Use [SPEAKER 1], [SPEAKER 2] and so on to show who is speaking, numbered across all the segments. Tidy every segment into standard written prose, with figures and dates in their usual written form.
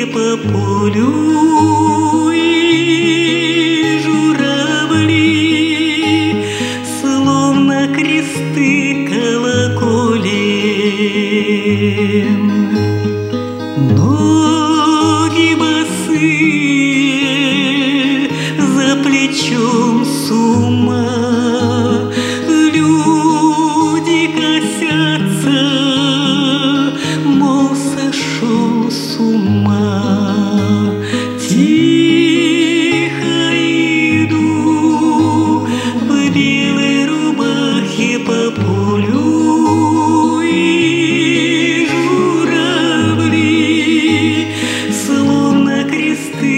[SPEAKER 1] по полю, и журавли, словно кресты колоколен. Ноги босые за плечом с ума, люди косятся, мол, сошел с ума. Тихо иду в белой рубахе по полю, и журавли, словно кресты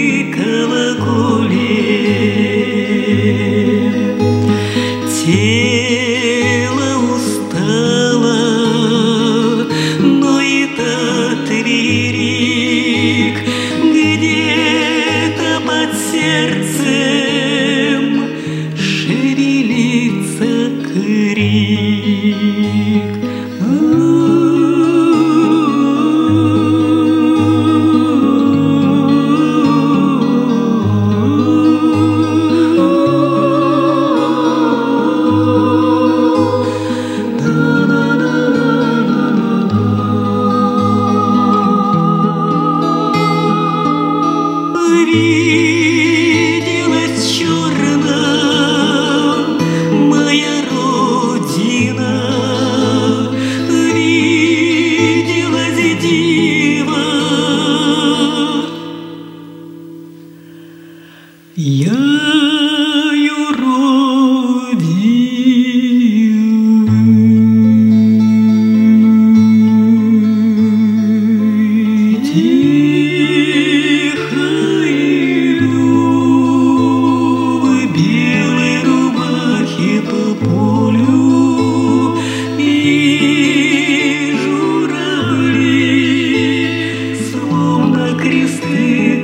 [SPEAKER 1] колоколен. Тело устало, но и тот лирик где-то под сердцем шевелится крик. Виделась черна моя родина, виделась дива. Я ее по полю, и журавли, словно кресты